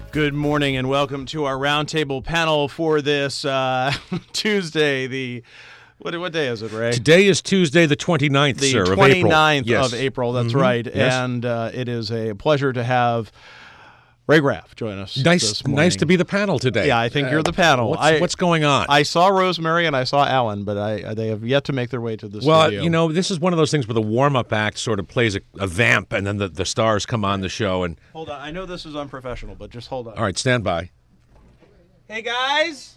Good morning and welcome to our roundtable panel for this Tuesday. What day is it, Ray? Today is Tuesday the 29th, the sir, 29th of April. of April, that's Mm-hmm. right. Yes. And it is a pleasure to have Ray Graff join us this morning. Nice to be the panel today. Yeah, I think you're the panel. What's going on? I saw Rosemary and I saw Alan, but they have yet to make their way to the studio. Well, you know, this is one of those things where the warm-up act sort of plays a vamp, and then the stars come on the show. And hold on. I know this is unprofessional, but just hold on. all right, stand by. Hey, guys.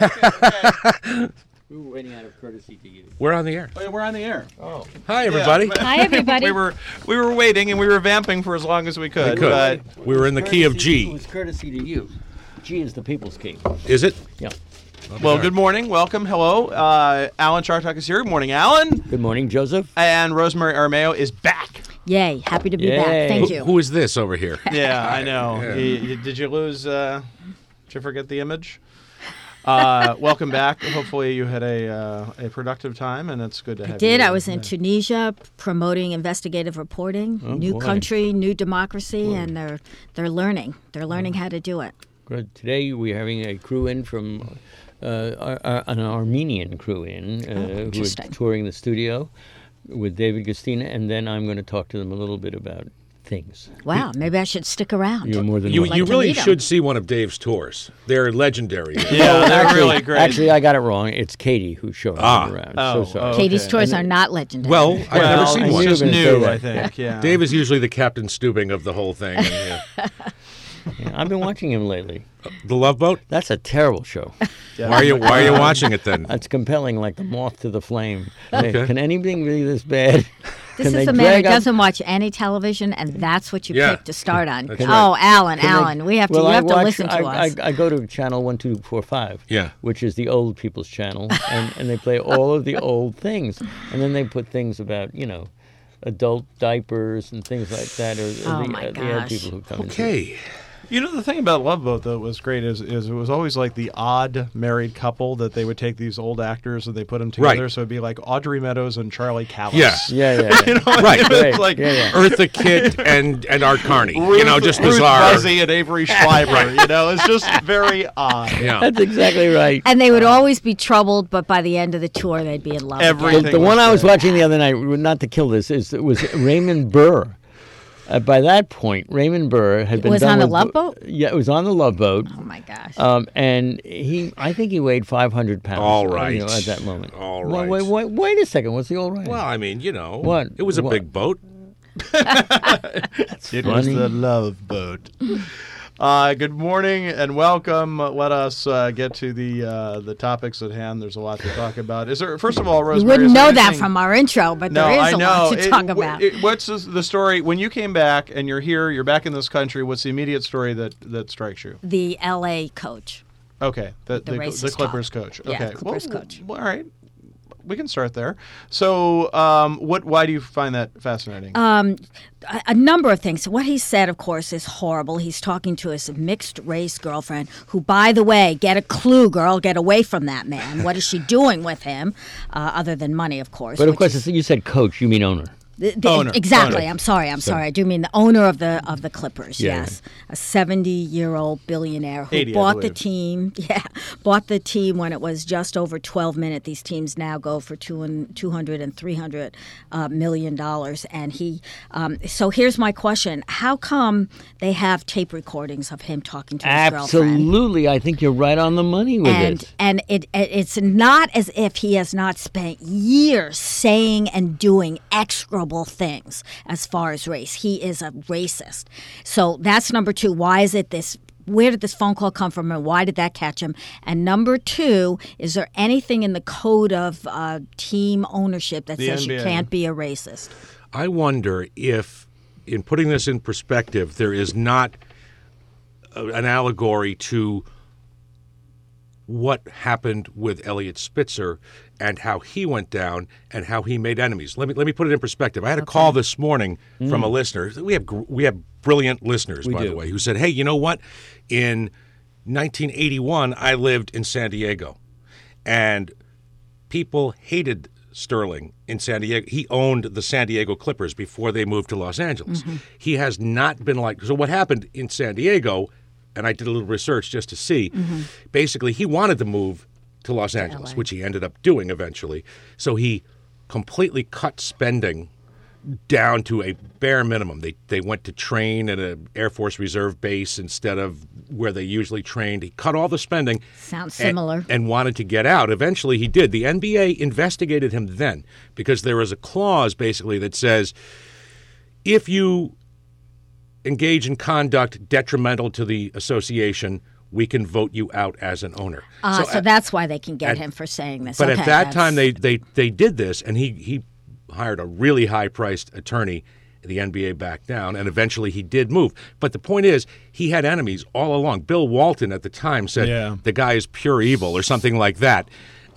We were waiting out of courtesy to you. We're on the air. Oh, we're on the air. Oh. Hi, everybody. Yeah. Hi, everybody. we were waiting and we were vamping for as long as we could. But We were in the key of It G. was courtesy to you. G is the people's key. Is it? Yeah. well, good morning. Welcome. Hello. Alan Chartok is here. Good morning, Alan. Good morning, Joseph. And Rosemary Armeo is back. Yay, happy to be Yay. back. Thank you. Who is this over here? Yeah, I know. Yeah. Did you lose? Did you forget the image? Welcome back. Hopefully you had a productive time, and it's good to have you. I was in Tunisia promoting investigative reporting, new boy. country, new democracy, and they're learning. They're learning how to do it. Good. Today we're having a crew in from an Armenian crew in who are interesting. touring the studio with David Gustina, and then I'm going to talk to them a little bit about things. Wow, maybe I should stick around. You're more than You welcome. to really meet 'em. should see one of Dave's tours. They're legendary. Yeah, they're really great. Actually, I got it wrong. It's Katie who's showing them around. Oh, so sorry. oh. Katie's Okay. tours are not legendary. Well, I've never Well, seen it's one. you just were gonna say new, that. I think. Yeah. Dave is usually the Captain Stubing of the whole thing. And, yeah. Yeah, I've been watching him lately. The Love Boat? That's a terrible show. Yeah. Why are you watching it then? It's compelling, like the moth to the flame. Okay. Can anything be this bad? this Can is they a man who drag up- doesn't watch any television, and that's what you Yeah. pick to start on. That's Oh, right. Alan, Can they- Alan, we have to. Well, you I have to watch- listen to us. I go to channel 1245, Yeah. which is the old people's channel, and they play all of the old things, and then they put things about adult diapers and things like that, or Oh, the, my the old gosh. people who come into it. Okay. You know, the thing about Love Boat, though, was great is it was always like the odd married couple that they would take these old actors and they put them together. Right. So it'd be like Audrey Meadows and Charlie Callis. Yeah. Yeah. You know, Right. it's Right. like Yeah. Eartha Kitt and Art Carney. Just Ruth bizarre. Buzzy and Avery Schreiber. It's just very odd. Yeah. That's exactly right. and they would always be troubled, but by the end of the tour, they'd be in love. Everything again. The one I was great. watching the other night, not to kill this, it was Raymond Burr. By that point, Raymond Burr had been was done on the with- Love Boat? Yeah, it was on the Love Boat. Oh my gosh. And I think he weighed 500 pounds. All right. at that moment. All Wait, right. wait a second. What's the all right? Well, I mean, What? It was a What? big boat. It was funny. the Love Boat. Good morning and welcome. Let us get to the topics at hand. There's a lot to talk about. Is there? First of all, you Rosemary, wouldn't is there know that anything- from our intro, but No, there I is a know. lot to talk about. What's the story when you came back and you're here? You're back in this country. What's the immediate story that strikes you? The L.A. coach. Okay, the racist Clippers talk. coach. Yeah, Okay, Clippers coach. Well, all right, we can start there. So, why do you find that fascinating? A number of things. What he said, of course, is horrible. He's talking to his mixed race girlfriend, who, by the way, get a clue, girl, get away from that man. What is she doing with him, other than money, of course? But of which course, is- you said coach. You mean owner. Owner. Exactly. Owner. I'm sorry. I do mean the owner of the Clippers. Yeah. Yes, a 70-year-old billionaire who 80, I bought the believe. team. Yeah, bought the team when it was just over 12 minutes. These teams now go for $200 and $300 million dollars. And he. So here's my question: how come they have tape recordings of him talking to his girlfriend? Absolutely. I think you're right on the money with it. And it's not as if he has not spent years saying and doing execrable things as far as race. He is a racist. So that's number two. Why is it this? Where did this phone call come from, and why did that catch him? And number two, is there anything in the code of team ownership that The says you NBA. can't be a racist? I wonder if, in putting this in perspective, there is not an allegory to what happened with Elliot Spitzer and how he went down and how he made enemies. Let me put it in perspective. I had a call this morning from a listener. We have brilliant listeners, by the way, who said, "Hey, you know what? In 1981, I lived in San Diego, and people hated Sterling in San Diego. He owned the San Diego Clippers before they moved to Los Angeles. He has not been like, so what happened in San Diego and I did a little research just to see. Basically, he wanted to move to Los Angeles, LA. which he ended up doing eventually. So he completely cut spending down to a bare minimum. They went to train at an Air Force Reserve base instead of where they usually trained. He cut all the spending. Sounds similar. And wanted to get out. Eventually he did. The NBA investigated him then because there was a clause basically that says if you engage in conduct detrimental to the association, we can vote you out as an owner. So that's why they can get him for saying this. But Okay, at that time, that's- they did this, and he hired a really high-priced attorney. The NBA backed down, and eventually he did move. But the point is, he had enemies all along. Bill Walton at the time said the guy is pure evil or something like that.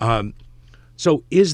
So is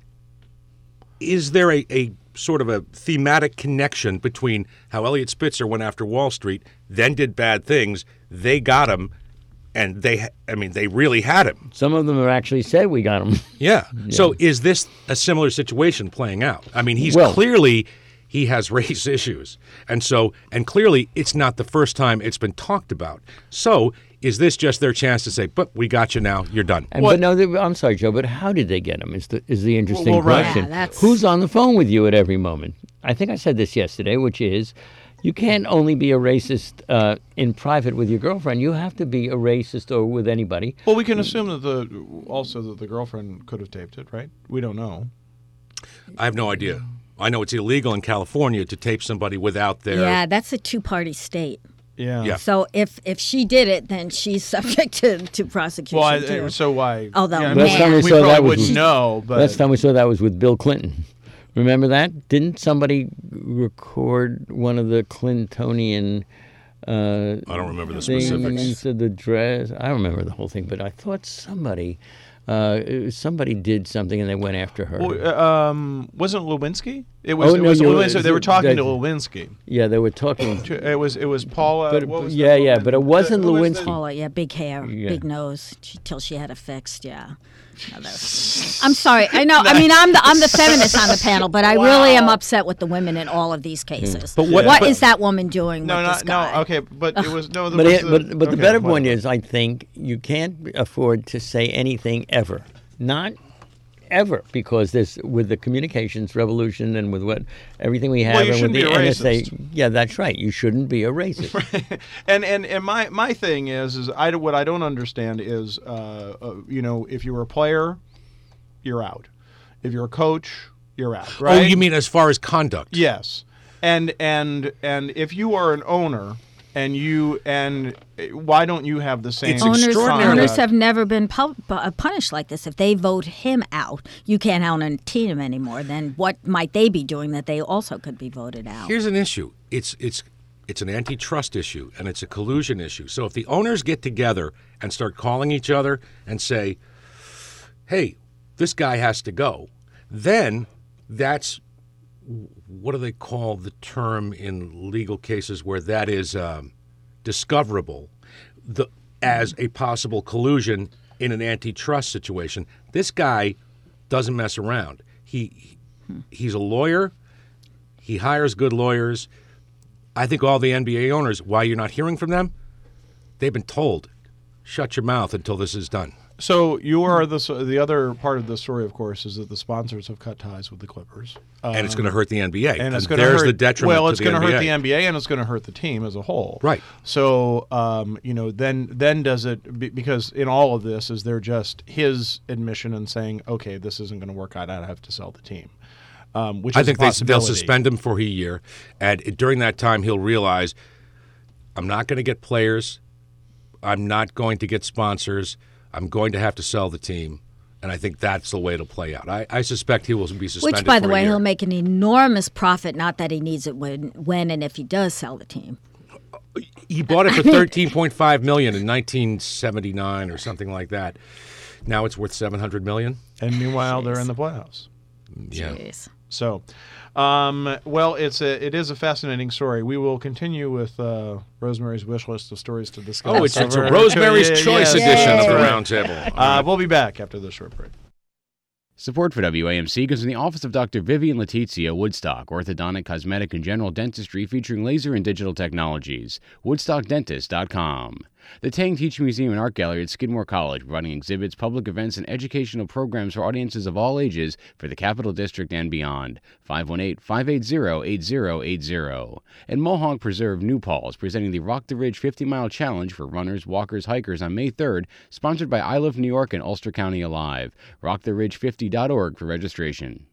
there a sort of a thematic connection between how Elliot Spitzer went after Wall Street, then did bad things, they got him, and they really had him. Some of them have actually said we got him. Yeah. So is this a similar situation playing out? I mean, he has race issues. And clearly it's not the first time it's been talked about. So is this just their chance to say, but we got you now, you're done? But no, I'm sorry, Joe, but how did they get him is the interesting right. question. Yeah, that's- Who's on the phone with you at every moment? I think I said this yesterday, which is you can't only be a racist in private with your girlfriend. You have to be a racist or with anybody. Well, we can assume that the girlfriend could have taped it, right? We don't know. I have no idea. I know it's illegal in California to tape somebody without their... Yeah, that's a two-party state. Yeah. So if she did it, then she's subject to prosecution Well, too. so why? Although, yeah, Last time we we saw probably that was- wouldn't know. But Last time we saw that was with Bill Clinton. Remember that? Didn't somebody record one of the Clintonian I don't remember the things specifics. of the dress? I don't remember the whole thing, but I thought somebody did something and they went after her. wasn't Lewinsky? It was. Oh, it no, was you- Lewinsky. They were talking to that- Lewinsky. Yeah, they were talking. It was Paula. But- what was yeah, the yeah, woman? but it wasn't Who was Lewinsky. Paula, yeah, big hair, Yeah. big nose, till she had it fixed. Yeah. No, I'm sorry. I know. I mean, I'm the feminist on the panel, but I really am upset with the women in all of these cases. But what is that woman doing No, with this guy? no. Okay, but it was no. But the okay, better point whatever. is, I think you can't afford to say anything ever, not ever, because this with the communications revolution and with what everything we have Well, you and with shouldn't the be a NSA. racist. Yeah, that's right. You shouldn't be a racist. And my thing is what I don't understand is if you're a player, you're out. If you're a coach, you're out. Right? Oh, you mean as far as conduct? Yes. And if you are an owner and why don't you have the same It's extraordinary. Owners have never been punished like this. If they vote him out, you can't own a team anymore. Then what might they be doing that they also could be voted out? Here's an issue. It's an antitrust issue and it's a collusion issue. So if the owners get together and start calling each other and say, "Hey, this guy has to go," then that's what do they call the term in legal cases where that is discoverable as a possible collusion in an antitrust situation. This guy doesn't mess around. He's a lawyer. He hires good lawyers. I think all the NBA owners, why you're not hearing from them, they've been told, shut your mouth until this is done. So you are the other part of the story, of course, is that the sponsors have cut ties with the Clippers, And it's going to hurt the NBA. and it's going to there's hurt the detriment. Well, it's to the going to NBA. hurt the NBA, and it's going to hurt the team as a whole. Right. So, then does it because in all of this is there just his admission and saying, okay, this isn't going to work out. I have to sell the team. Which I is think a they'll possibility. suspend him for a year, and during that time he'll realize, I'm not going to get players, I'm not going to get sponsors, I'm going to have to sell the team, and I think that's the way it'll play out. I suspect he will be suspended. Which, by the for a way, year. he'll make an enormous profit. Not that he needs it when and if he does sell the team. He bought it for $13.5 million in 1979 or something like that. Now it's worth $700 million. And meanwhile, they're in the playoffs. Yeah. Jeez. So, well, it is a fascinating story. We will continue with Rosemary's Wish List of stories to discuss. Oh, it's a over- Rosemary's Choice yes. edition of the Yay. Roundtable. We'll be back after this short break. Support for WAMC goes from the office of Dr. Vivian Letizia, Woodstock, orthodontic, cosmetic, and general dentistry featuring laser and digital technologies. WoodstockDentist.com. The Tang Teaching Museum and Art Gallery at Skidmore College, providing exhibits, public events, and educational programs for audiences of all ages for the Capital District and beyond. 518-580-8080. And Mohawk Preserve, New Paltz, presenting the Rock the Ridge 50-mile challenge for runners, walkers, hikers on May 3rd, sponsored by I Love New York and Ulster County Alive. RockTheRidge50.org for registration.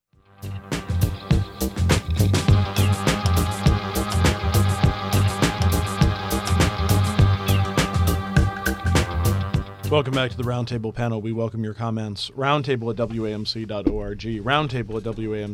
Welcome back to the Roundtable panel. We welcome your comments. Roundtable at WAMC.org. Roundtable at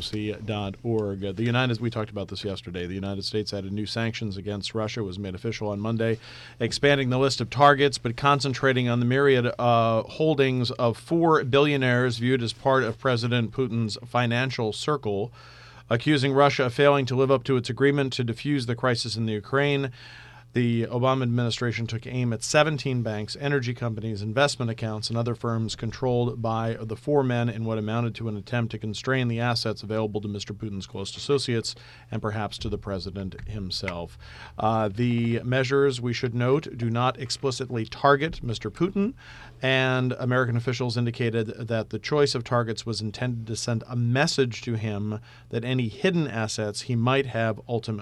WAMC.org. We talked about this yesterday. The United States added new sanctions against Russia. It was made official on Monday, expanding the list of targets, but concentrating on the myriad holdings of 4 billionaires viewed as part of President Putin's financial circle, accusing Russia of failing to live up to its agreement to defuse the crisis in the Ukraine. The Obama administration took aim at 17 banks, energy companies, investment accounts, and other firms controlled by the 4 men in what amounted to an attempt to constrain the assets available to Mr. Putin's close associates and perhaps to the president himself. The measures, we should note, do not explicitly target Mr. Putin, and American officials indicated that the choice of targets was intended to send a message to him that any hidden assets he might have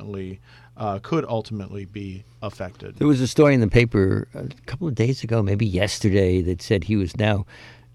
could ultimately be affected. There was a story in the paper a couple of days ago, maybe yesterday, that said he was now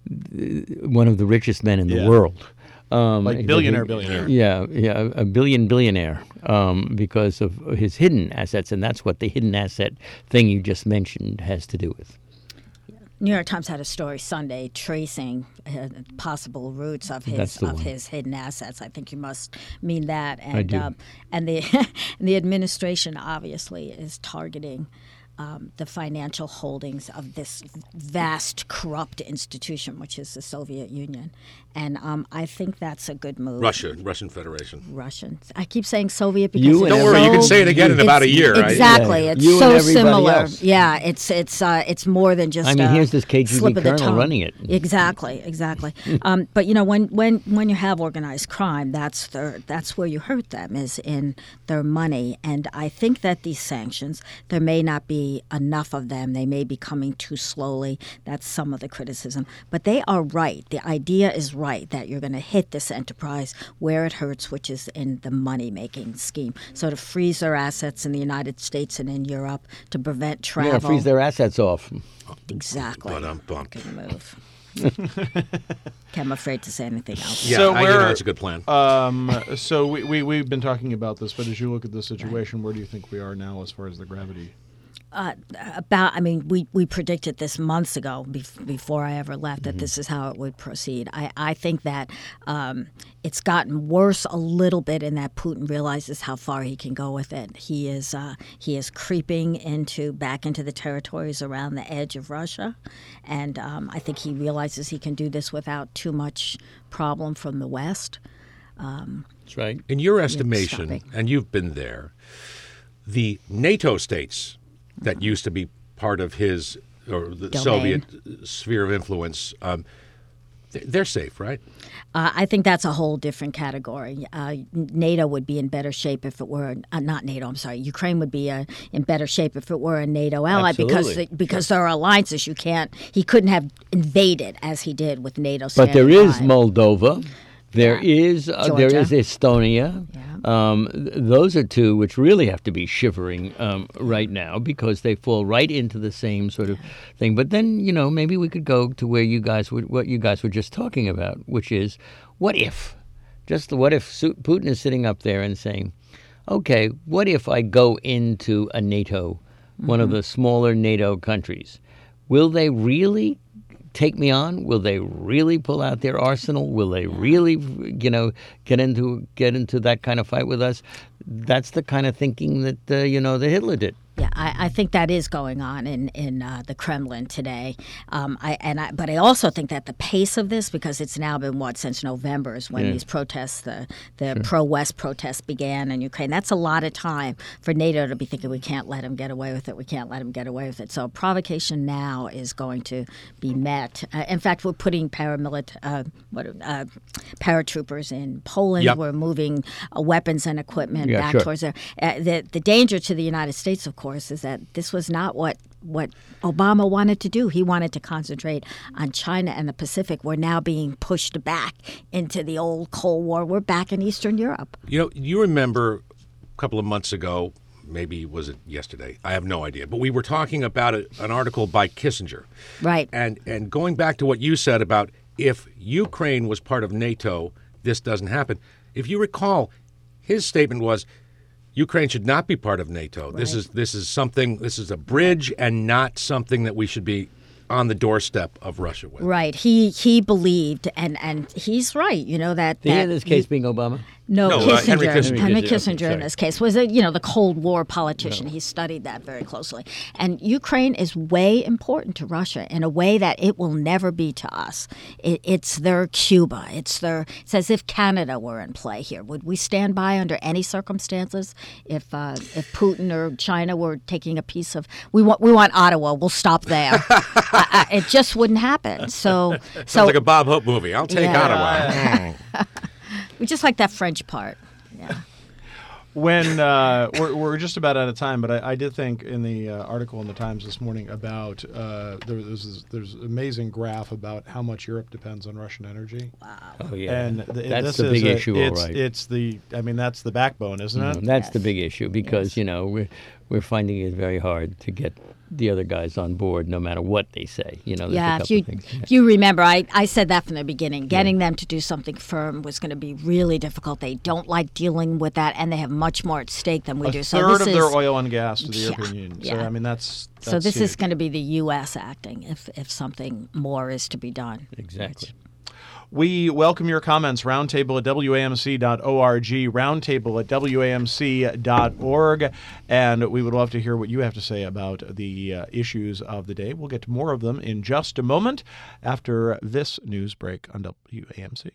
one of the richest men in the world. Billionaire. Yeah, a billionaire because of his hidden assets, and that's what the hidden asset thing you just mentioned has to do with. New York Times had a story Sunday tracing possible roots of his hidden assets. I think you must mean that. And, I do. And the and the administration obviously is targeting the financial holdings of this vast corrupt institution, which is the Soviet Union. And I think that's a good move. Russian Federation. Russians. I keep saying Soviet because Don't worry, you can say it again in about a year. Exactly. Yeah. It's You so and everybody similar. else. Yeah, it's more than just. I mean, here's this KGB slip of the colonel tongue. running it. Exactly. But when you have organized crime, that's where you hurt them, is in their money. And I think that these sanctions, there may not be enough of them. They may be coming too slowly. That's some of the criticism. But they are right. The idea is right that you're going to hit this enterprise where it hurts, which is in the money-making scheme. So to freeze their assets in the United States and in Europe, to prevent travel. Yeah, freeze their assets off. Exactly. Ba-dum-bum. Good move. I'm afraid to say anything else. Yeah, So that's a good plan. So we've been talking about this, but as you look at the situation, where do you think we are now as far as the gravity? We predicted this months ago before I ever left that this is how it would proceed. I think that it's gotten worse a little bit in that Putin realizes how far he can go with it. He is creeping back into the territories around the edge of Russia, and I think he realizes he can do this without too much problem from the West. That's right. In your estimation, and you've been there, the NATO states that used to be part of his or the Domain. Soviet sphere of influence, they're safe, right? I think that's a whole different category. NATO would be in better shape if it were not NATO. I'm sorry. Ukraine would be in better shape if it were a NATO ally because there are alliances. He couldn't have invaded as he did with NATO. But there is by. Moldova. There is Estonia. Yeah. Those are two which really have to be shivering right now because they fall right into the same sort of thing. But then, maybe we could go to what you guys were just talking about, which is what if? Just what if Putin is sitting up there and saying, okay, what if I go into a NATO, one of the smaller NATO countries? Will they really take me on? Will they really pull out their arsenal? Will they really, get into that kind of fight with us? That's the kind of thinking that that Hitler did. Yeah, I think that is going on in the Kremlin today. But I also think that the pace of this, because it's now been since November is when these protests, the pro-West protests began in Ukraine. That's a lot of time for NATO to be thinking we can't let him get away with it. We can't let him get away with it. So provocation now is going to be met. In fact, we're putting paratroopers in Poland. Yep. We're moving weapons and equipment back towards there. The danger to the United States, of course, course, is that this was not what Obama wanted to do. He wanted to concentrate on China and the Pacific. We're now being pushed back into the old Cold War. We're back in Eastern Europe. You remember a couple of months ago, maybe was it yesterday? I have no idea. But we were talking about an article by Kissinger. Right. And going back to what you said about if Ukraine was part of NATO, this doesn't happen. If you recall, his statement was Ukraine should not be part of NATO. Right. This is a bridge and not something that we should be on the doorstep of Russia with. Right. He believed, and he's right, that... in this case being Obama? No, Kissinger. Henry Kissinger in this case was the Cold War politician. No. He studied that very closely. And Ukraine is way important to Russia in a way that it will never be to us. It's their Cuba. It's as if Canada were in play here. Would we stand by under any circumstances if Putin or China were taking a piece of? We want Ottawa. We'll stop there. It just wouldn't happen. Sounds like a Bob Hope movie. I'll take Ottawa. We just like that French part. Yeah. When we're just about out of time, but I did think in the article in the Times this morning about there's an amazing graph about how much Europe depends on Russian energy. Wow. Oh yeah, and that's the big issue. All right. That's the backbone, isn't it? That's the big issue because we're finding it very hard to get the other guys on board, no matter what they say. If you remember, I said that from the beginning. Getting them to do something firm was going to be really difficult. They don't like dealing with that, and they have much more at stake than we do. A third of their oil and gas to the European Union. Yeah. So that's so this huge. is going to be the U.S. acting if something more is to be done. Exactly. We welcome your comments. Roundtable at WAMC.org, roundtable at WAMC.org, and we would love to hear what you have to say about the issues of the day. We'll get to more of them in just a moment after this news break on WAMC.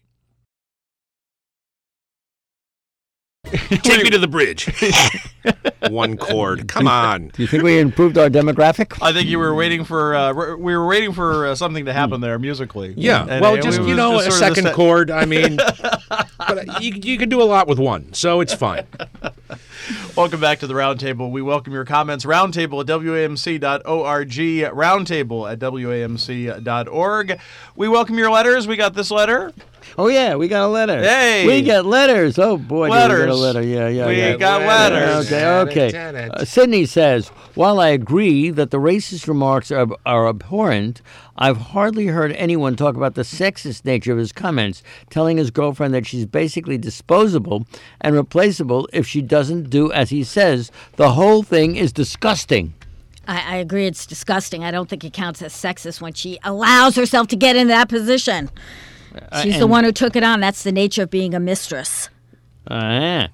Take me to the bridge. One chord. Come on. Do you think we improved our demographic? I think you were waiting for something to happen there musically. Yeah. And well, a second chord. I mean, but you can do a lot with one, so it's fine. Welcome back to the Roundtable. We welcome your comments. Roundtable at WAMC.org. Roundtable at WAMC.org. We welcome your letters. We got this letter. Oh, yeah, we got a letter. Hey! We get letters. Oh, boy, letters. Did we get a letter. Yeah. We got letters. Okay. Sydney says, while I agree that the racist remarks are abhorrent, I've hardly heard anyone talk about the sexist nature of his comments, telling his girlfriend that she's basically disposable and replaceable if she doesn't do as he says. The whole thing is disgusting. I agree it's disgusting. I don't think it counts as sexist when she allows herself to get in that position. She's the one who took it on. That's the nature of being a mistress. And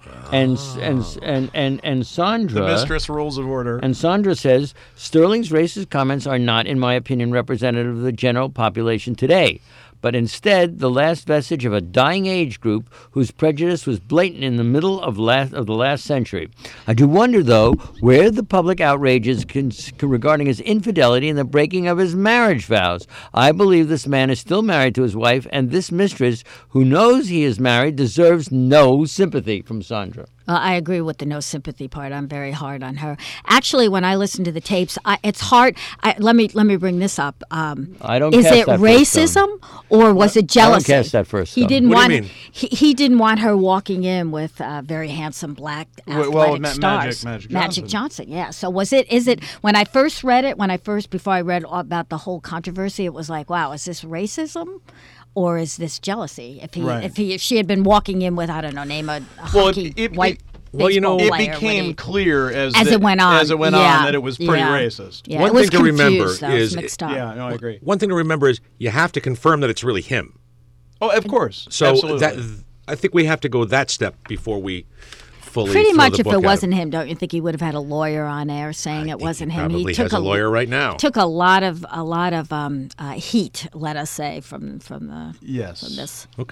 Sandra... The mistress rules of order. And Sandra says, Sterling's racist comments are not, in my opinion, representative of the general population today, but instead the last vestige of a dying age group whose prejudice was blatant in the middle of the last century. I do wonder, though, where the public outrage is regarding his infidelity and the breaking of his marriage vows. I believe this man is still married to his wife, and this mistress, who knows he is married, deserves no sympathy from Sandra. I agree with the no sympathy part. I'm very hard on her. Actually, when I listen to the tapes, it's hard. Let me bring this up. I don't. Is it racism or was it jealousy? I don't cast that first. He didn't what want. Do you mean? He didn't want her walking in with very handsome black athletic stars. Magic Johnson. Yeah. So was it? Is it? When I first read it, before I read about the whole controversy, it was like, wow, is this racism? Or is this jealousy? If she had been walking in with, I don't know, name a hockey white baseball player. It became clear as it went on. That it was pretty racist. Yeah, one thing to remember is mixed up. Yeah, no, I agree. One thing to remember is you have to confirm that it's really him. Oh, of course. So absolutely. I think we have to go that step before we fully. Pretty much, if it wasn't wasn't him, don't you think he would have had a lawyer on air saying it wasn't him? He has a lawyer right now. Took a lot of heat, let us say, from yes. From this. Okay.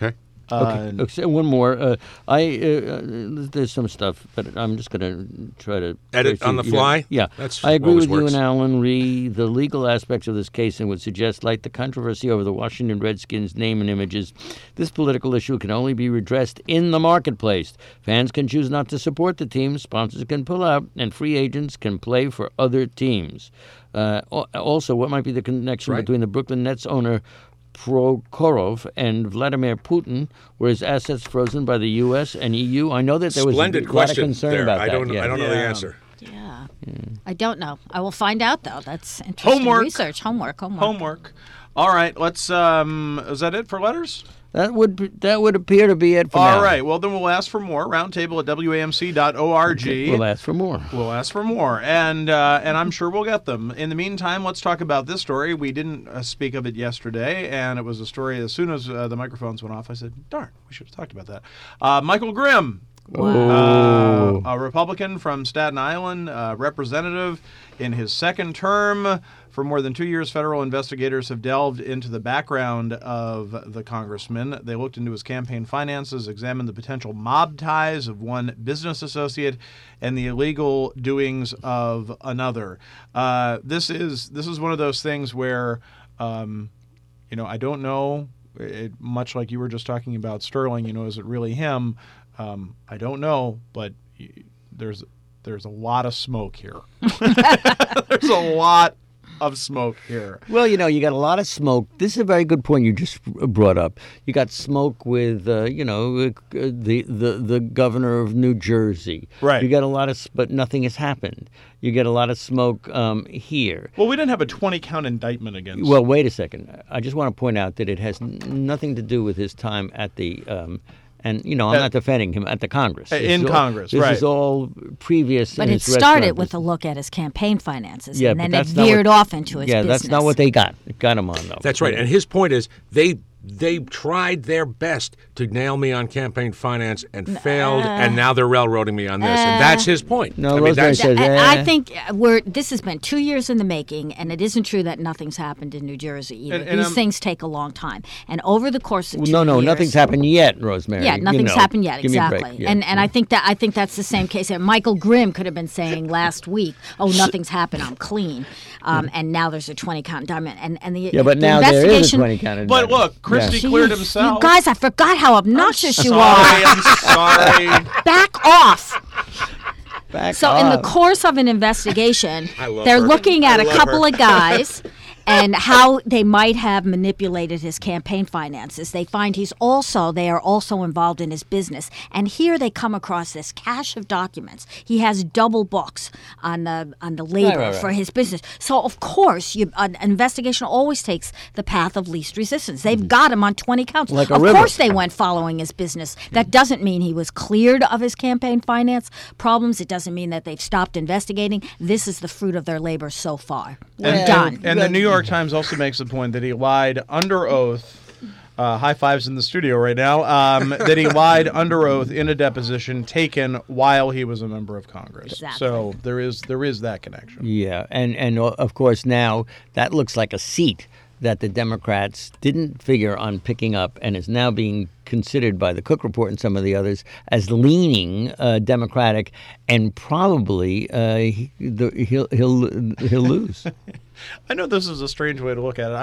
Okay, so one more. There's some stuff, but I'm just going to try to Edit on the fly? Yeah. That's I agree always with you works. and Alan re the legal aspects of this case and would suggest, like the controversy over the Washington Redskins name and images, this political issue can only be redressed in the marketplace. Fans can choose not to support the team, sponsors can pull out, and free agents can play for other teams. Also, what might be the connection between the Brooklyn Nets owner Prokhorov and Vladimir Putin? Were his assets frozen by the U.S. and EU? I know that there was Splendid a lot of question concern there. about I that. don't yeah. know the answer. Yeah. I don't know. I will find out, though. That's interesting Homework. research. Homework. Homework. All right, let's. Is that it for letters? That would appear to be it for now. All right, well, then we'll ask for more. Roundtable at WAMC.org. We'll ask for more. We'll ask for more, and I'm sure we'll get them. In the meantime, let's talk about this story. We didn't speak of it yesterday, and it was a story as soon as the microphones went off, I said, darn, we should have talked about that. Michael Grimm, a Republican from Staten Island, representative in his second term. For more than 2 years, federal investigators have delved into the background of the congressman. They looked into his campaign finances, examined the potential mob ties of one business associate, and the illegal doings of another. This is one of those things where, I don't know. Much like you were just talking about Sterling, is it really him? I don't know, but there's a lot of smoke here. There's a lot of smoke here. Well, you got a lot of smoke. This is a very good point you just brought up. You got smoke with, the governor of New Jersey. Right. You got a lot of, but nothing has happened. You get a lot of smoke here. Well, we didn't have a 20-count indictment against. Well, wait a second. I just want to point out that it has nothing to do with his time at the. And, I'm not defending him at the Congress. Congress, right. This is all previous. But it started with a look at his campaign finances, Yeah, and then but it that's not veered off into his Yeah, business. that's not what they got. It got him on, though. That's right. And his point is they tried their best to nail me on campaign finance and failed, and now they're railroading me on this. And that's his point. No, I mean, Rosemary that's, says, I think this has been 2 years in the making, and it isn't true that nothing's happened in New Jersey either. And These things take a long time. And over the course of 2 No, years... nothing's happened yet, Rosemary. Yeah, nothing's happened yet, Give me a break. exactly. Yeah. And I think that's the same case here. Michael Grimm could have been saying last week, "Oh, nothing's happened. I'm clean," and now there's a 20-count indictment. And the but the now there is a investigation. 20-count indictment. But look, Christie cleared himself. You guys, I forgot how obnoxious you are. I'm sorry. Back off. Back So in the off. course of an investigation, I love they're her. looking at I a love couple her. of guys and how they might have manipulated his campaign finances. They find they are also involved in his business. And here they come across this cache of documents. He has double books on the labor Right. for his business. So of course, an investigation always takes the path of least resistance. They've got him on 20 counts. Like a Of river. course they went following his business. That doesn't mean he was cleared of his campaign finance problems. It doesn't mean that they've stopped investigating. This is the fruit of their labor so far. We're done. And the New York Times also makes the point that he lied under oath. High fives in the studio right now. That he lied under oath in a deposition taken while he was a member of Congress. Exactly. So there is that connection. Yeah, and of course now that looks like a seat that the Democrats didn't figure on picking up and is now being considered by the Cook Report and some of the others as leaning Democratic, and probably he'll lose. I know this is a strange way to look at it.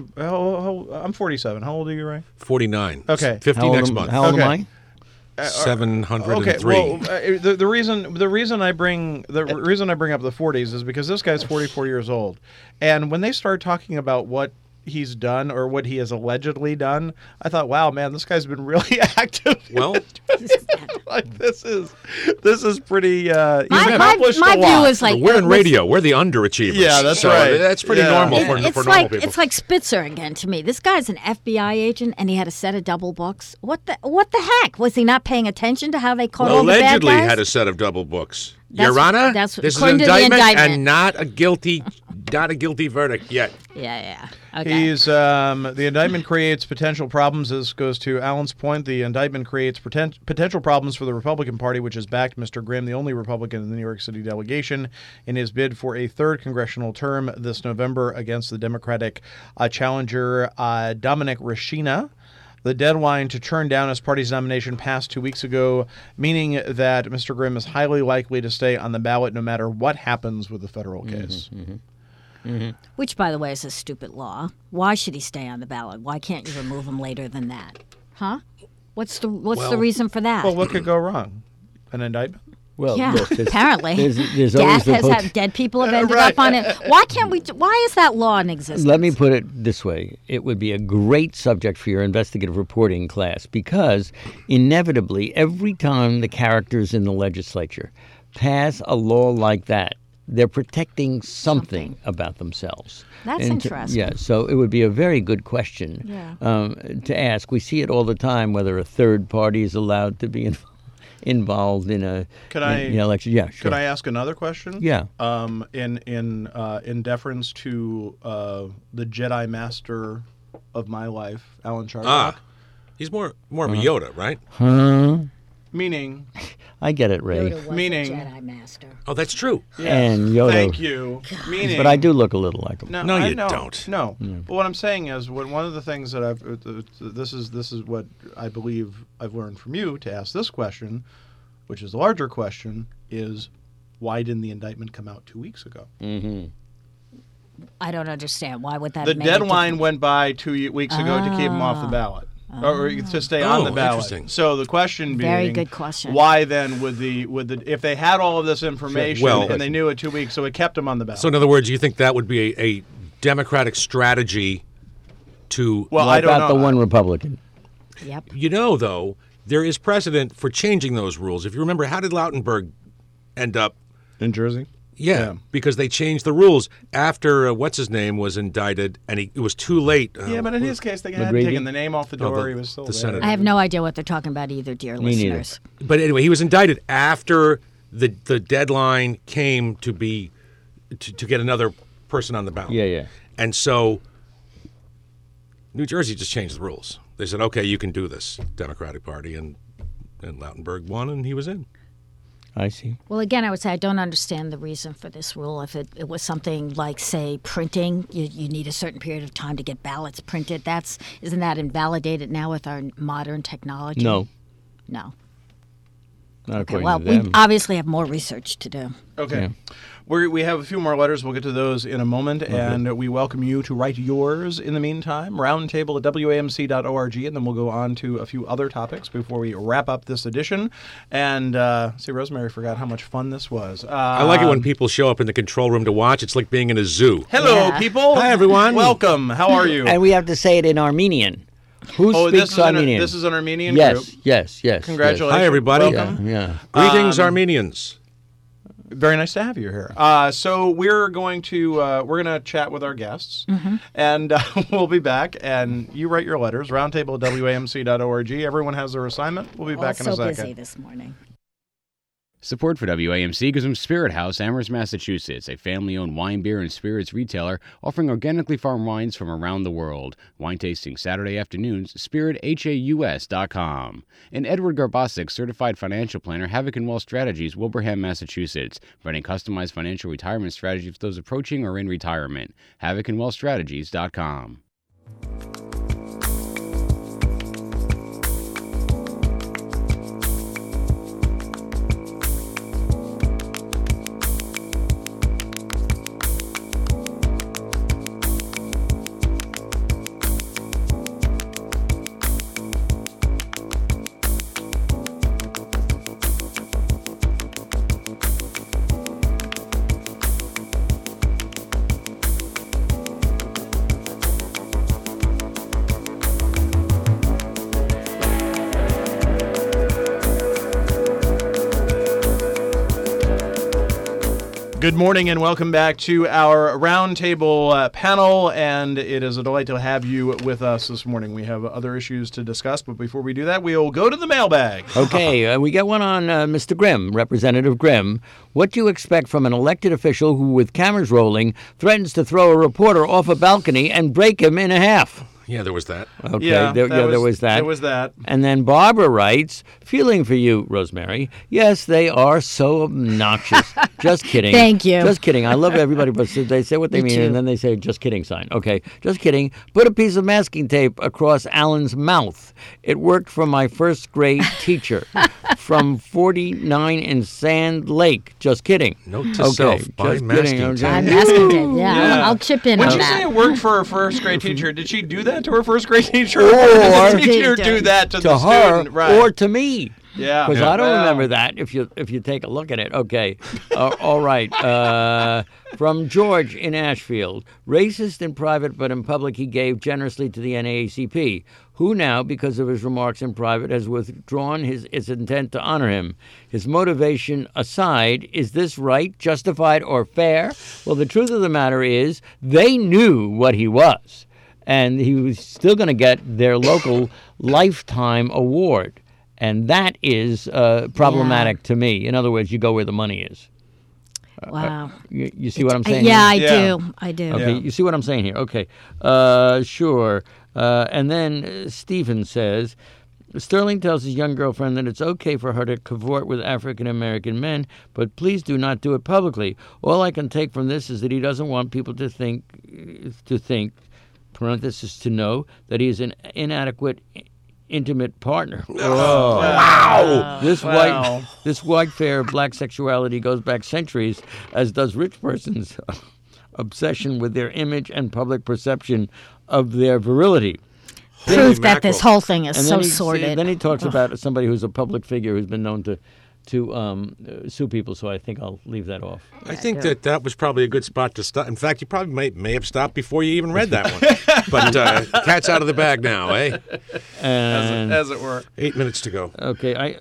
I'm 47. How old are you, Ray? 49. Okay. 50 next month. How old am Okay. I? 703. Okay, well, the reason I bring up the 40s is because this guy's 44 years old, and when they start talking about what he's done or what he has allegedly done, I thought, wow, man, this guy's been really active. Well, like this is pretty. He's My accomplished a view lot. is like we're in radio. We're the underachievers. Yeah, that's So right. That's pretty Yeah. normal for it's normal like people. it's like Spitzer again to me. This guy's an FBI agent, and he had a set of double books. What the heck? Was he not paying attention to how they caught all the bad Allegedly guys? had a set of double books. That's- Your Honor, that's this is according an to the indictment, indictment. and not a guilty verdict yet. Yeah. Okay. He's the indictment creates potential problems. This goes to Alan's point. The indictment creates potential problems for the Republican Party, which has backed Mr. Grimm, the only Republican in the New York City delegation, in his bid for a third congressional term this November against the Democratic challenger Dominic Rashina. The deadline to turn down his party's nomination passed 2 weeks ago, meaning that Mr. Grimm is highly likely to stay on the ballot no matter what happens with the federal case. Which, by the way, is a stupid law. Why should he stay on the ballot? Why can't you remove him later than that? Huh? What's the reason for that? Well, what could go wrong? An indictment? Well, yeah, look, apparently. there's Death always has dead people have ended up on it. Why can't we? Why is that law in existence? Let me put it this way. It would be a great subject for your investigative reporting class because inevitably every time the characters in the legislature pass a law like that, they're protecting something about themselves. That's interesting. Yeah, so it would be a very good question to ask. We see it all the time, whether a third party is allowed to be involved in an election. Yeah, sure. Could I ask another question? Yeah. In deference to the Jedi Master of my life, Alan Shardock. He's more of a Yoda, right? Meaning, I get it, Ray. Yoda was Meaning- a Jedi Master. Oh, that's true. And Yoda. thank you. Meaning, But I do look a little like him. No, I you know. don't. No. But what I'm saying is, one of the things that this is what I believe I've learned from you to ask this question, which is the larger question, is why didn't the indictment come out 2 weeks ago? I don't understand. Why would that The make a deadline difference? went by 2 weeks ago to keep him off the ballot. Or to stay on the ballot. Interesting. So the question being, Very good question. Why then would the if they had all of this information Well, and they knew it 2 weeks, so it kept him on the ballot? So in other words, you think that would be a Democratic strategy to well, I Wipe don't out know. the one Republican. Yep. though, there is precedent for changing those rules. If you remember, how did Lautenberg end up? in Jersey. Yeah, because they changed the rules after what's his name was indicted, and it was too late. Yeah, but in his case, they had McGreevy? taken the name off the door. He was still the there. senator. I have no idea what they're talking about either, dear Me neither. listeners. But anyway, he was indicted after the deadline came to be to get another person on the ballot. Yeah. And so New Jersey just changed the rules. They said, okay, you can do this, Democratic Party, and Lautenberg won, and he was in. I see. Well, again, I would say I don't understand the reason for this rule. If it was something like, say, printing, you need a certain period of time to get ballots printed. Isn't that invalidated now with our modern technology? No, No. not Okay, according well, to we them. obviously have more research to do. Okay. Yeah. We have a few more letters. We'll get to those in a moment. And we welcome you to write yours in the meantime. Roundtable at WAMC.org. And then we'll go on to a few other topics before we wrap up this edition. And see, Rosemary forgot how much fun this was. I like it when people show up in the control room to watch. It's like being in a zoo. Hello, Yeah. people. Hi, everyone. Welcome. How are you? And we have to say it in Armenian. Who speaks Armenian? This is an Armenian yes, group. yes. Congratulations. Hi, everybody. Welcome. Yeah. Greetings, Armenians. Very nice to have you here. So we're going to chat with our guests, and we'll be back. And you write your letters. Roundtable at WAMC.org. Everyone has their assignment. We'll be back in a So second. busy this morning. Support for WAMC comes from Spirit House, Amherst, Massachusetts, a family-owned wine, beer, and spirits retailer offering organically farmed wines from around the world. Wine tasting Saturday afternoons, spirithaus.com. And Edward Garbasic, certified financial planner, Havoc and Wealth Strategies, Wilbraham, Massachusetts, providing customized financial retirement strategies for those approaching or in retirement. HavocandWealthStrategies.com. Good morning and welcome back to our roundtable panel, and it is a delight to have you with us this morning. We have other issues to discuss, but before we do that, we'll go to the mailbag. Okay, we got one on Mr. Grimm, Representative Grimm. What do you expect from an elected official who, with cameras rolling, threatens to throw a reporter off a balcony and break him in half? Yeah, there was that. Okay, Yeah, there was that. There was that. And then Barbara writes, feeling for you, Rosemary. Yes, they are so obnoxious. Just kidding. Thank you. Just kidding. I love everybody, but they say what they mean, too. and then they say, just kidding sign. Okay, just kidding. Put a piece of masking tape across Alan's mouth. It worked for my first grade teacher from 49 in Sand Lake. Just kidding. Note to self, buy just masking kidding. tape. I'm asking it. Yeah, I'll chip in Would on you that. say it worked for her first grade teacher? Did she do that to her first grade teacher? Or did the teacher do that to to the her student? Right. or to me. Yeah. Because I don't Well, remember that. If you take a look at it, okay. All right. From George in Ashfield, racist in private, but in public he gave generously to the NAACP, who now, because of his remarks in private, has withdrawn its intent to honor him. His motivation aside, is this right, justified, or fair? Well, the truth of the matter is, they knew what he was, and he was still going to get their local lifetime award. And that is problematic to me. In other words, you go where the money is. Wow. You see what I'm saying? Yeah, here? I do. Okay, Yeah. you see what I'm saying here? Okay, sure. And then Stephen says, Sterling tells his young girlfriend that it's okay for her to cavort with African-American men, but please do not do it publicly. All I can take from this is that he doesn't want people to think, parenthesis, to know, that he is an inadequate intimate partner. Oh, wow! This white fair black sexuality goes back centuries, as does rich persons' obsession with their image and public perception of their virility. Proof that this whole thing is And so then sordid. Then he talks about somebody who's a public figure who's been known to sue people, so I think I'll leave that off. I think that was probably a good spot to stop. In fact, you probably may have stopped before you even read that one. But cat's out of the bag now, eh? And, as it were. 8 minutes to go. okay,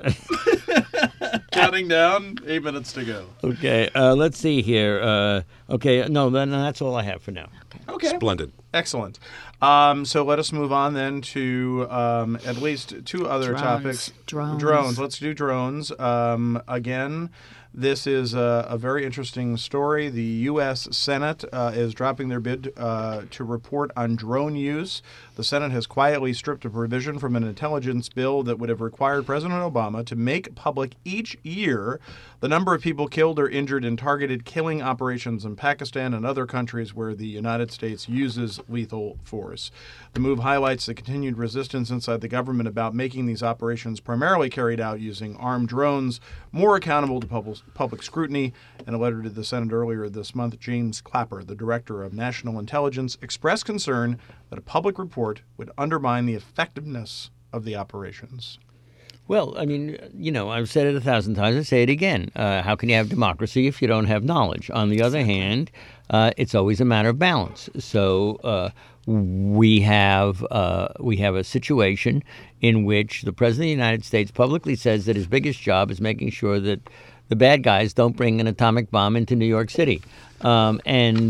Counting down, 8 minutes to go. okay. Let's see here. Okay, no, then that's all I have for now. Okay. Splendid. Excellent. So let us move on then to at least two other topics. Drones. Let's do drones. Again, this is a very interesting story. The U.S. Senate is dropping their bid to report on drone use. The Senate has quietly stripped a provision from an intelligence bill that would have required President Obama to make public each year the number of people killed or injured in targeted killing operations in Pakistan and other countries where the United States uses lethal force. The move highlights the continued resistance inside the government about making these operations primarily carried out using armed drones more accountable to public scrutiny. In a letter to the Senate earlier this month, James Clapper, the director of National Intelligence, expressed concern that a public report would undermine the effectiveness of the operations. Well, I mean, I've said it 1,000 times. I say it again. How can you have democracy if you don't have knowledge? On the other hand, it's always a matter of balance. So we have a situation in which the President of the United States publicly says that his biggest job is making sure that the bad guys don't bring an atomic bomb into New York City. Do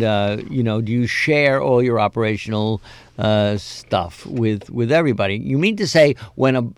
you share all your operational stuff with everybody? You mean to say when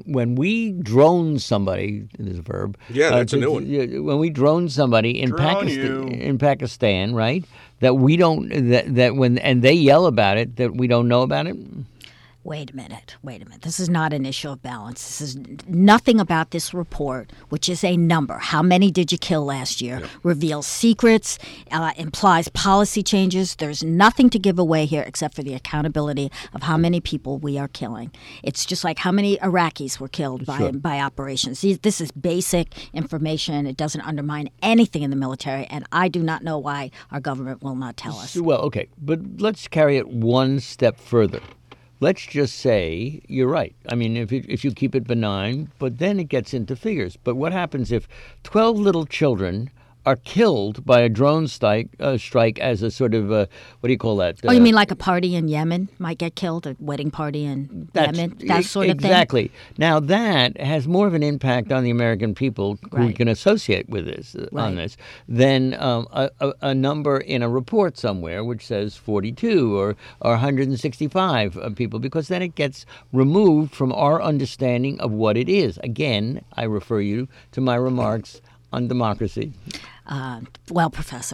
we drone somebody, there's a verb. Yeah, that's a new one. When we drone somebody in Pakistan, right? That we don't and they yell about it, that we don't know about it. Wait a minute. This is not an issue of balance. This is nothing about this report, which is a number. How many did you kill last year? Yep. Reveals secrets, implies policy changes. There's nothing to give away here except for the accountability of how many people we are killing. It's just like how many Iraqis were killed by operations. This is basic information. It doesn't undermine anything in the military, and I do not know why our government will not tell us. Well, okay, but let's carry it one step further. Let's just say you're right. I mean, if you keep it benign, but then it gets into figures. But what happens if 12 little children are killed by a drone strike as a sort of, what do you call that? You mean like a party in Yemen might get killed, a wedding party in Yemen, that sort of thing? Exactly. Now, that has more of an impact on the American people who can associate with this, on this, than a number in a report somewhere which says 42 or 165 people, because then it gets removed from our understanding of what it is. Again, I refer you to my remarks on democracy. Well, Professor,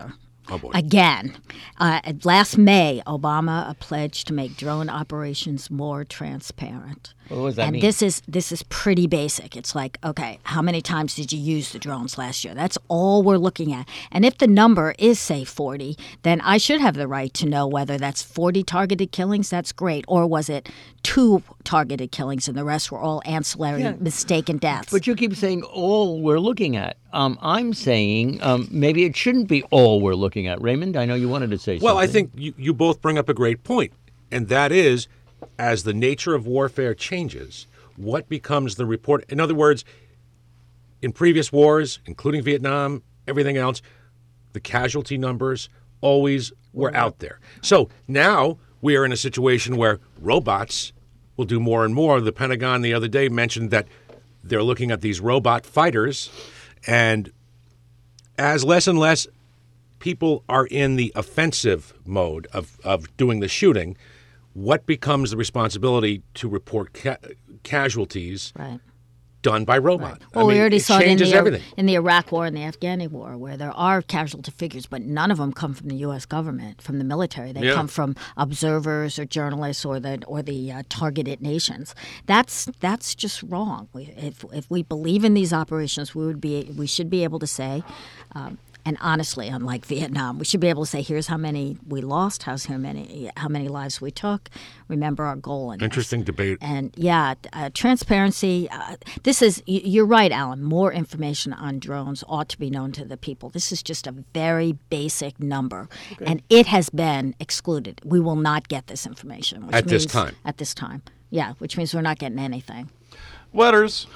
Oh, boy. Again, last May, Obama pledged to make drone operations more transparent. What does that and mean? this is pretty basic. It's like, okay, how many times did you use the drones last year? That's all we're looking at. And if the number is, say, 40, then I should have the right to know whether that's 40 targeted killings, that's great, or was it 2 targeted killings and the rest were all ancillary mistaken deaths. But you keep saying all we're looking at. I'm saying maybe it shouldn't be all we're looking at. Raymond, I know you wanted to say something. Well, I think you both bring up a great point, and that is, as the nature of warfare changes, what becomes the report? In other words, in previous wars, including Vietnam, everything else, the casualty numbers always were out there. So now we are in a situation where robots will do more and more. The Pentagon the other day mentioned that they're looking at these robot fighters, and as less and less people are in the offensive mode of doing the shooting, what becomes the responsibility to report casualties done by robot? Right. Well, we already saw it everything. in the Iraq War and the Afghani War, where there are casualty figures, but none of them come from the U.S. government, from the military. They come from observers or journalists or the targeted nations. That's just wrong. If we believe in these operations, we should be able to say. And honestly, unlike Vietnam, we should be able to say, here's how many we lost, how many lives we took. Remember our goal in Interesting this. debate. And transparency. You're right, Alan. More information on drones ought to be known to the people. This is just a very basic number, and it has been excluded. We will not get this information at this time. At this time, which means we're not getting anything. Letters.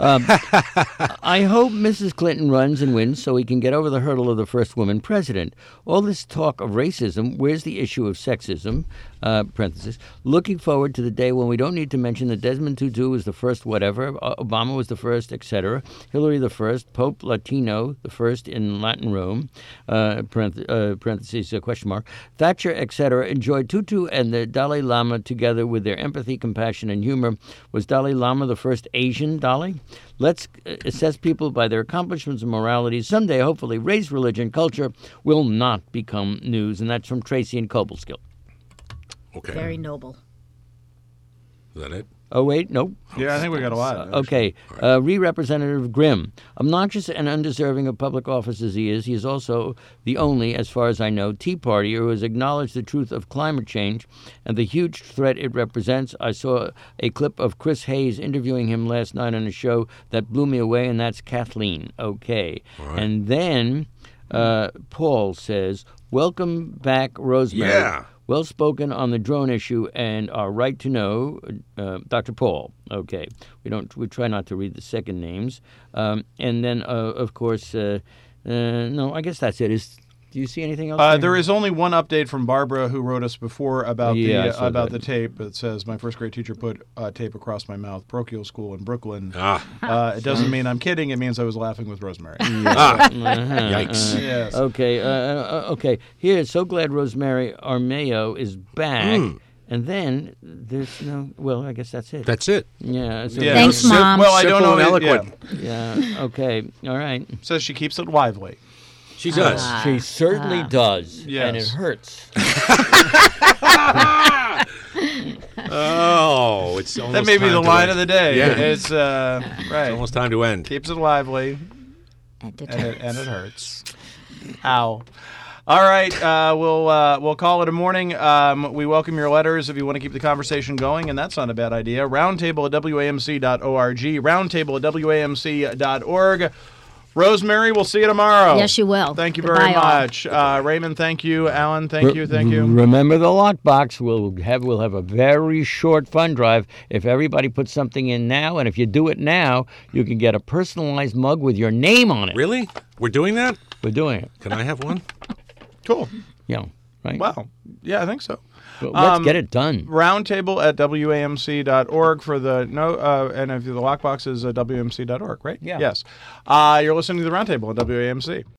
I hope Mrs. Clinton runs and wins so we can get over the hurdle of the first woman president. All this talk of racism, where's the issue of sexism? Parenthesis. Looking forward to the day when we don't need to mention that Desmond Tutu was the first whatever, Obama was the first, etc., Hillary the first, Pope Latino the first in Latin Rome, parentheses, question mark, Thatcher, etc., enjoyed Tutu and the Dalai Lama together with their empathy, compassion, and humor. Was Dalai Lama the first Asian Dalai? Let's assess people by their accomplishments and morality. Someday, hopefully, race, religion, culture will not become news. And that's from Tracy and Cobleskill. Okay. Very noble. Is that it? Oh, wait, nope. Yeah, I think we got a lot. Okay. Representative Grimm. Obnoxious and undeserving of public office as he is also the only, as far as I know, Tea Partier who has acknowledged the truth of climate change and the huge threat it represents. I saw a clip of Chris Hayes interviewing him last night on a show that blew me away, and that's Kathleen. Okay. Right. And then Paul says, welcome back, Rosemary. Yeah. Well spoken on the drone issue and our right to know, Dr. Paul. Okay, we try not to read the second names, and then of course, no, I guess that's it. Do you see anything else? There is only one update from Barbara, who wrote us before about the tape. It says, my first grade teacher put tape across my mouth, parochial school in Brooklyn. It doesn't mean I'm kidding. It means I was laughing with Rosemary. Yikes. Yes. Okay. Okay. Here, so glad Rosemary Armeo is back. And then there's no. Well, I guess that's it. That's it. Yeah. So Thanks, Mom. Well, I don't know. And eloquent. Yeah. Okay. All right. Says she keeps it lively. She does. She certainly does. Yes. And it hurts. Oh, it's almost That may be the line of the day. Yeah. It's right. It's almost time to end. Keeps it lively. And it And it hurts. Ow. All right, we'll call it a morning. We welcome your letters if you want to keep the conversation going, and that's not a bad idea. Roundtable at WAMC.org. Roundtable at WAMC.org. Rosemary, we'll see you tomorrow. Yes, you will. Thank you Goodbye, very much. Raymond, thank you. Alan, thank you. Remember the lockbox. We'll have a very short fund drive if everybody puts something in now, and if you do it now, you can get a personalized mug with your name on it. Really? We're doing that? We're doing it. Can I have one? Cool. Yeah. Right. Wow. Yeah, I think so. Well, let's get it done. Roundtable at WAMC.org for the and if the lockbox is WMC.org, right? Yeah. Yes. You're listening to the Roundtable at WAMC.